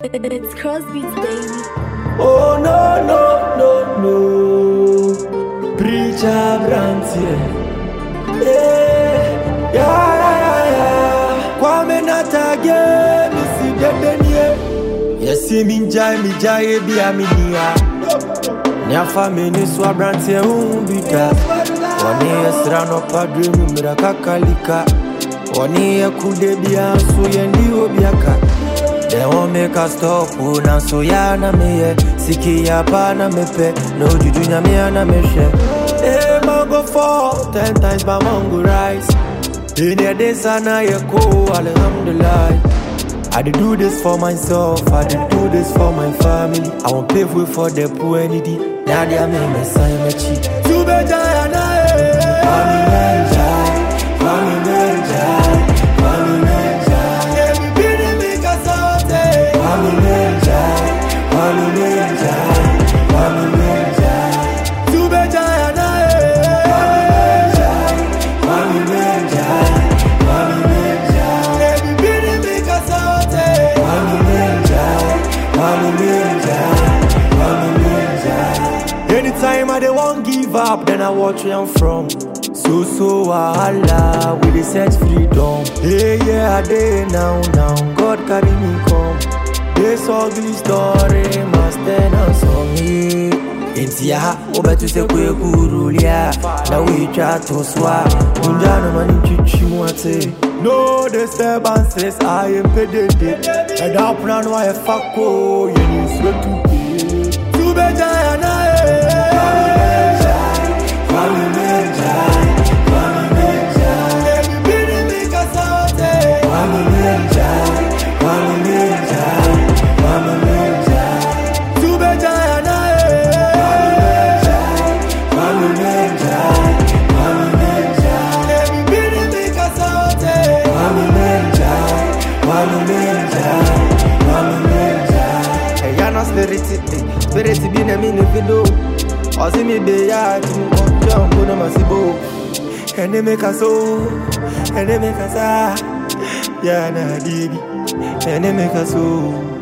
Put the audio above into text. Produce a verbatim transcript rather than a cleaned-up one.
It's Crossbeats, baby. Oh no, no, no, no. Preacher Brantier. Yeah, yeah, yeah, yeah. Kwame Natage, Missy Dedenie. Yes, me jai, me jai, be a minia. Nyafa meni swa Brantier, umbita. Wani esra no padre, mumira kakalika. Wani ya kudebia, so yendi obiaka. They won't make us stop, oh, now so ya na me ye. Siki ya pa na me pe, no juju nya me na me she. Hey, mango fall, ten times my mango rise. In your days na ye ko, alhamdulillah. I did do this for myself, I did do this for my family. I won't pave way for the poor any day. Now they are me, me sign me cheap. Tu be jaya na ye. Mami menja, mami menja, mami menja. Mami menja, mami menja, mami menja. Tu be jaya na e. Mami menja, mami menja. Baby, bini mi kasote. Mami menja, mami menja, mami menja. Anytime I dey want give up, then I watch where I'm from. So so wahala, we dey set freedom. Hey yeah, I dey now now. God carry me come. This ugly story must end us on me. Intia, obetu se kwe kurulia. Na we try to swap. Unjano mani chichimuate. No disturbances, I am pedente. And up plan why fuck oh, you need sweat to pay. Tu be jaya na e. Mami menja, mami menja. Baby, bini mi kasote. Mami menja, mami menja. Mami menja, tu be jaya na e. Mami menja, mami menja. Baby, bini mi kasote. Mami menja, mami menja, mami menja. Hey, yana spirit, spirit bina mi ne fido. Ozi mi be ya, timu kwa jambo na masibo. Ene me kaso, ene me kasa, yana dibi, ene me kaso.